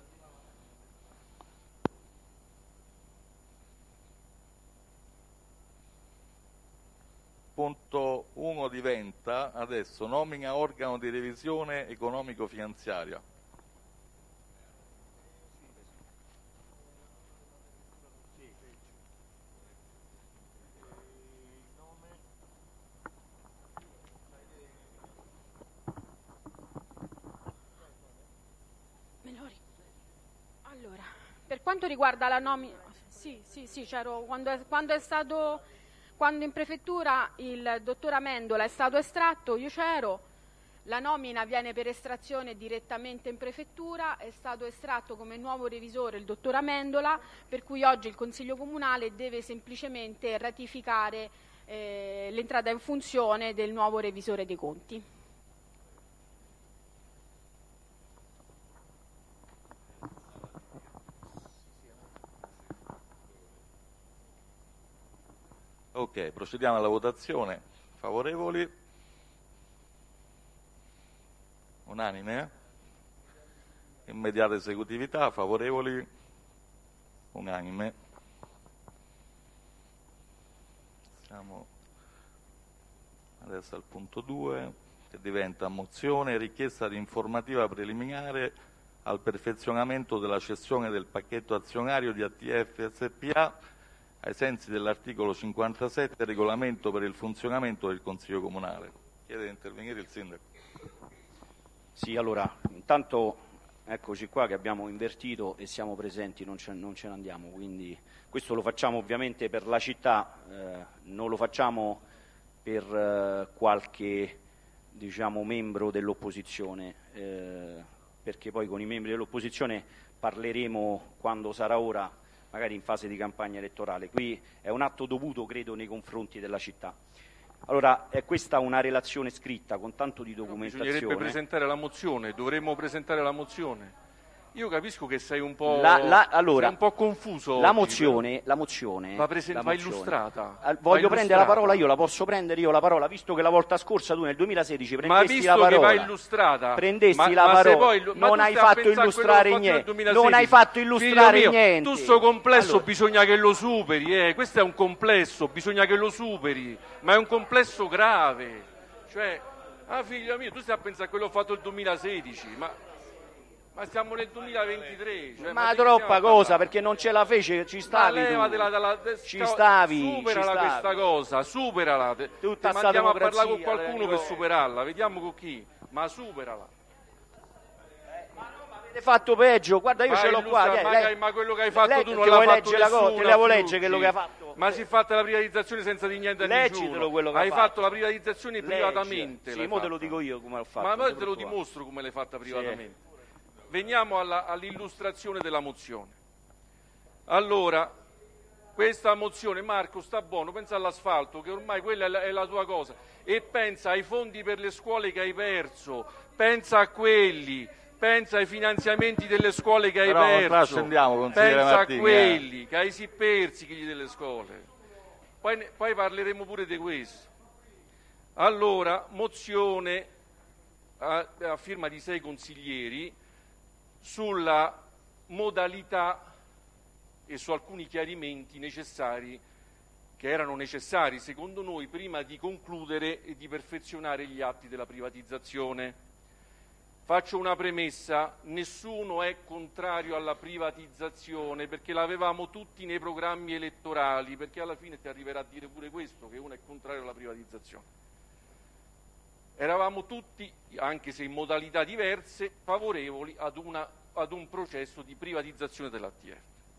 Punto uno diventa adesso nomina organo di revisione economico-finanziaria. Melori. Allora, per quanto riguarda la nomina, sì, sì, sì, c'ero quando è, quando è stato, quando in prefettura il dottor Amendola è stato estratto, io c'ero. La nomina avviene per estrazione direttamente in prefettura, è stato estratto come nuovo revisore il dottor Amendola, per cui oggi il Consiglio Comunale deve semplicemente ratificare eh, l'entrata in funzione del nuovo revisore dei conti. Ok, procediamo alla votazione. Favorevoli? Unanime? Immediata esecutività, favorevoli? Unanime. Siamo adesso al punto due, che diventa mozione, richiesta di informativa preliminare al perfezionamento della cessione del pacchetto azionario di A T F S P A ai sensi dell'articolo cinquantasette del regolamento per il funzionamento del Consiglio Comunale. Chiede di intervenire il Sindaco. Sì, allora, intanto eccoci qua che abbiamo invertito e siamo presenti, non ce, non ce ne andiamo, quindi questo lo facciamo ovviamente per la città, eh, non lo facciamo per eh, qualche, diciamo, membro dell'opposizione, eh, perché poi con i membri dell'opposizione parleremo quando sarà ora, magari in fase di campagna elettorale. Qui è un atto dovuto, credo, nei confronti della città. Allora, è questa una relazione scritta con tanto di documentazione. Bisognerebbe presentare la mozione, dovremmo presentare la mozione. Io capisco che sei un po', La- la- allora, sei un po' confuso La oggi, mozione, la mozione, Va presen- la va mozione- illustrata. Ah, Va voglio prendere la illustrata. parola io, la posso prendere io la parola, visto che la volta scorsa tu nel duemilasedici Ma prendesti visto la che parola. va illustrata, Prendesti ma- la ma se parola, poi- ma non tu hai stai a fatto pensare a illustrare quello che ho fatto nel niente, duemilasedici. non hai fatto illustrare Figlio mio, niente. Tu sto complesso Allora, bisogna che lo superi, eh. Questo è un complesso, bisogna che lo superi, ma è un complesso grave. Cioè, ah figlio mio, tu stai a pensare a quello che ho fatto nel duemilasedici, ma... Ma siamo nel duemilaventitré. Cioè, ma di che troppa stiamo cosa, parlando? perché non ce la fece, ci Ma stavi tu. levatela dalla- Ci sta- stavi, superala ci stavi. questa cosa, superala. Te, Tutta te sta mandiamo a parlare con democrazia, qualcuno Enrico. per superarla, vediamo con chi. ma superala. Avete fatto peggio, guarda io Ma ce l'ho qua. illustra- Lei, ma, lei, ma quello che hai fatto lei, tu non ti l'ha vuoi fatto leggere la cosa? nessuno. Te la vuoi a leggere quello che ha Fiuggi. fatto? Ma si è fatta la privatizzazione senza di niente a Leggitelo nessuno. quello che ha Hai fatto. fatto la privatizzazione Legge. privatamente. Sì, l'hai mo te fatta. lo dico io come l'ho fatto. Ma non poi ti te lo preoccupare. dimostro come l'hai fatta privatamente. Veniamo alla- all'illustrazione della mozione. Allora, questa mozione, Marco, sta buono, pensa all'asfalto, che ormai quella è la, è la tua cosa, e pensa ai fondi per le scuole che hai perso, pensa a quelli, pensa ai finanziamenti delle scuole che hai Però non perso, trascendiamo, consigliere pensa Martini, a quelli, che hai sì persi quelli delle scuole. Poi, ne- poi parleremo pure di questo. Allora, mozione a, a firma di sei consiglieri sulla modalità e su alcuni chiarimenti necessari, che erano necessari secondo noi prima di concludere e di perfezionare gli atti della privatizzazione. Faccio una premessa: nessuno è contrario alla privatizzazione, perché l'avevamo tutti nei programmi elettorali, perché alla fine ti arriverà a dire pure questo, che uno è contrario alla privatizzazione. Eravamo tutti, anche se in modalità diverse, favorevoli ad, una, ad un processo di privatizzazione dell'A T F.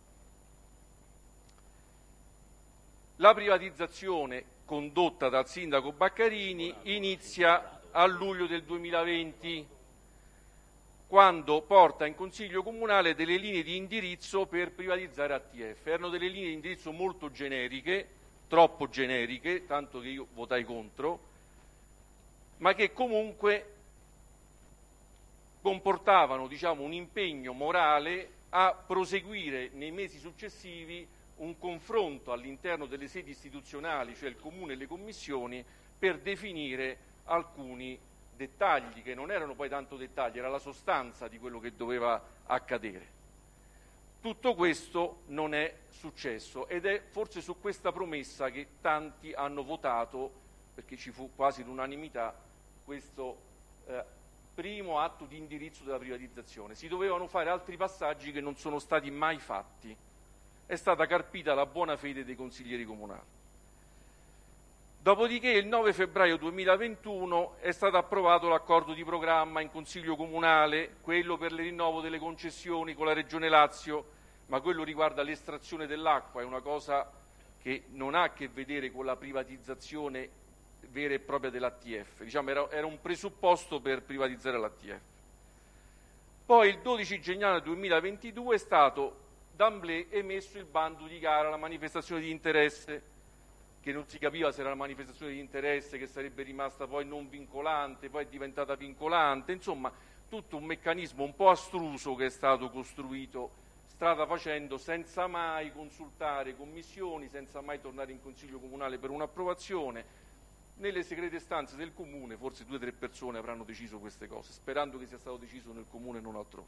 La privatizzazione condotta dal sindaco Baccarini inizia a luglio del duemilaventi, quando porta in Consiglio Comunale delle linee di indirizzo per privatizzare A T F. Erano delle linee di indirizzo molto generiche, troppo generiche, tanto che io votai contro, ma che comunque comportavano, diciamo, un impegno morale a proseguire nei mesi successivi un confronto all'interno delle sedi istituzionali, cioè il Comune e le commissioni, per definire alcuni dettagli, che non erano poi tanto dettagli, era la sostanza di quello che doveva accadere. Tutto questo non è successo ed è forse su questa promessa che tanti hanno votato, perché ci fu quasi l'unanimità, questo eh, primo atto di indirizzo della privatizzazione. Si dovevano fare altri passaggi che non sono stati mai fatti. È stata carpita la buona fede dei consiglieri comunali. Dopodiché il nove febbraio duemilaventuno è stato approvato l'accordo di programma in Consiglio Comunale, quello per il rinnovo delle concessioni con la Regione Lazio, ma quello riguarda l'estrazione dell'acqua, è una cosa che non ha a che vedere con la privatizzazione vera e propria dell'A T F, diciamo era, era un presupposto per privatizzare l'A T F. Poi il dodici gennaio duemilaventidue è stato d'amblè emesso il bando di gara alla manifestazione di interesse, che non si capiva se era una manifestazione di interesse che sarebbe rimasta poi non vincolante, poi è diventata vincolante, insomma tutto un meccanismo un po' astruso che è stato costruito strada facendo, senza mai consultare commissioni, senza mai tornare in Consiglio Comunale per un'approvazione. Nelle segrete stanze del Comune forse due o tre persone avranno deciso queste cose, sperando che sia stato deciso nel Comune e non altrove.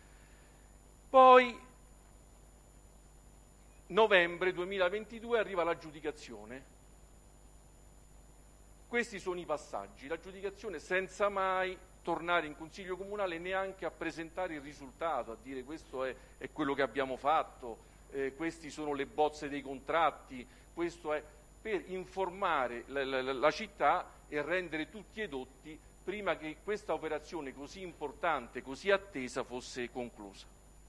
Poi novembre duemilaventidue arriva l'aggiudicazione. Questi sono i passaggi. L'aggiudicazione senza mai tornare in Consiglio Comunale neanche a presentare il risultato, a dire questo è, è quello che abbiamo fatto, eh, questi sono le bozze dei contratti, questo è per informare la, la, la città e rendere tutti edotti prima che questa operazione così importante, così attesa fosse conclusa.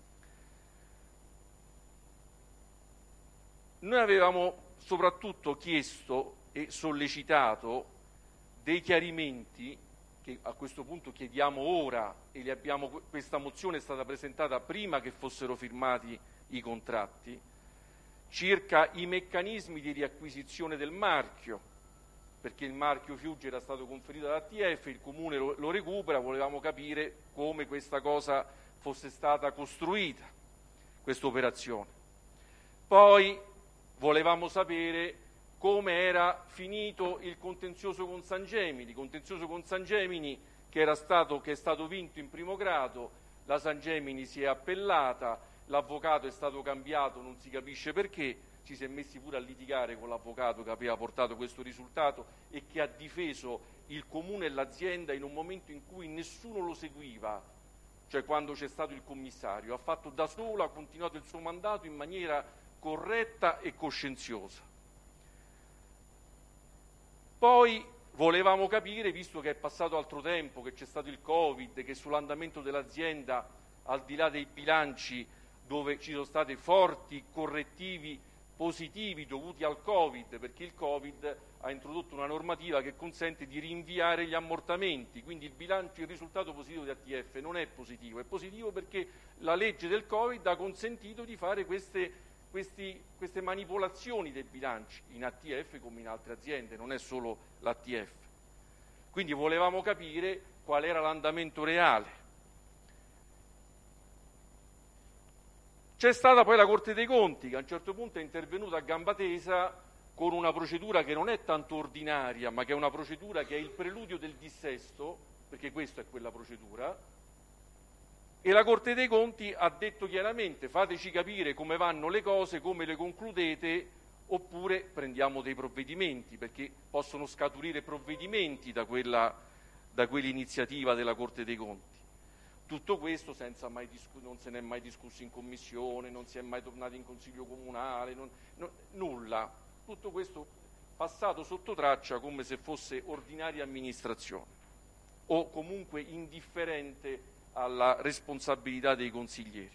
Noi avevamo soprattutto chiesto e sollecitato dei chiarimenti che a questo punto chiediamo ora e li abbiamo, questa mozione è stata presentata prima che fossero firmati i contratti, circa i meccanismi di riacquisizione del marchio, perché il marchio Fiuggi era stato conferito dall'A T F, il Comune lo, lo recupera, volevamo capire come questa cosa fosse stata costruita, questa operazione. Poi volevamo sapere come era finito il contenzioso con San Gemini, contenzioso con San Gemini che, era stato, che è stato vinto in primo grado, la San Gemini si è appellata, l'avvocato è stato cambiato, non si capisce perché, ci si è messi pure a litigare con l'avvocato che aveva portato questo risultato e che ha difeso il Comune e l'azienda in un momento in cui nessuno lo seguiva, cioè quando c'è stato il commissario, ha fatto da solo, ha continuato il suo mandato in maniera corretta e coscienziosa. Poi volevamo capire, visto che è passato altro tempo, che c'è stato il Covid, che sull'andamento dell'azienda, al di là dei bilanci, dove ci sono stati forti correttivi positivi dovuti al Covid, perché il Covid ha introdotto una normativa che consente di rinviare gli ammortamenti, quindi il bilancio, il risultato positivo di A T F non è positivo, è positivo perché la legge del Covid ha consentito di fare queste, questi, queste manipolazioni dei bilanci in A T F come in altre aziende, non è solo l'A T F. Quindi volevamo capire qual era l'andamento reale. C'è stata poi la Corte dei Conti che a un certo punto è intervenuta a gamba tesa con una procedura che non è tanto ordinaria, ma che è una procedura che è il preludio del dissesto, perché questa è quella procedura, e la Corte dei Conti ha detto chiaramente: fateci capire come vanno le cose, come le concludete, oppure prendiamo dei provvedimenti, perché possono scaturire provvedimenti da quella, da quell'iniziativa della Corte dei Conti. Tutto questo senza mai discu- non se ne è mai discusso in commissione, non si è mai tornati in consiglio comunale, non, no, nulla. Tutto questo passato sotto traccia come se fosse ordinaria amministrazione o comunque indifferente alla responsabilità dei consiglieri.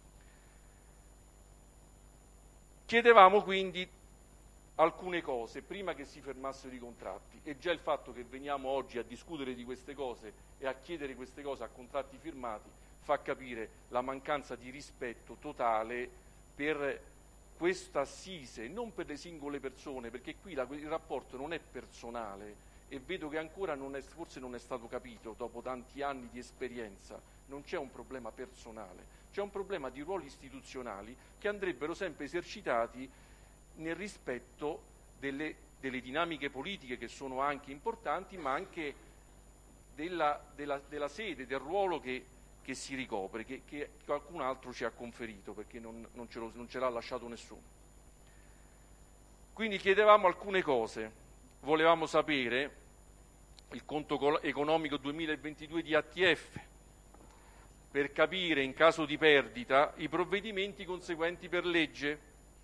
Chiedevamo quindi alcune cose prima che si fermassero i contratti, e già il fatto che veniamo oggi a discutere di queste cose e a chiedere queste cose a contratti firmati fa capire la mancanza di rispetto totale per questa assise, non per le singole persone, perché qui la, il rapporto non è personale e vedo che ancora non è, forse non è stato capito dopo tanti anni di esperienza. Non c'è un problema personale, c'è un problema di ruoli istituzionali che andrebbero sempre esercitati nel rispetto delle, delle dinamiche politiche, che sono anche importanti, ma anche della, della, della sede, del ruolo che, che si ricopre, che, che qualcun altro ci ha conferito, perché non, non, ce lo, non ce l'ha lasciato nessuno. Quindi chiedevamo alcune cose, volevamo sapere il conto economico duemilaventidue di A T F, per capire in caso di perdita i provvedimenti conseguenti per legge,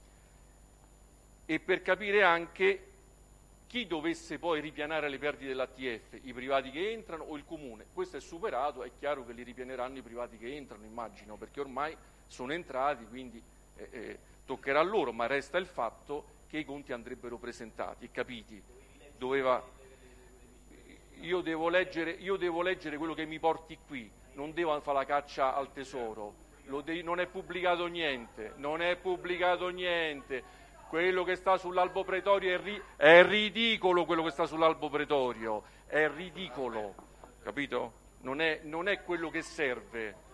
e per capire anche chi dovesse poi ripianare le perdite dell'A T F, i privati che entrano o il comune. Questo è superato, è chiaro che li ripianeranno i privati che entrano, immagino, perché ormai sono entrati, quindi eh, eh, toccherà a loro, ma resta il fatto che i conti andrebbero presentati, capiti? Doveva... Io devo leggere, io devo leggere quello che mi porti qui, non devo fare la caccia al tesoro, Lo de... non è pubblicato niente, non è pubblicato niente. Quello che sta sull'albo pretorio è, ri- è ridicolo, quello che sta sull'albo pretorio, è ridicolo, capito? Non è, non è quello che serve.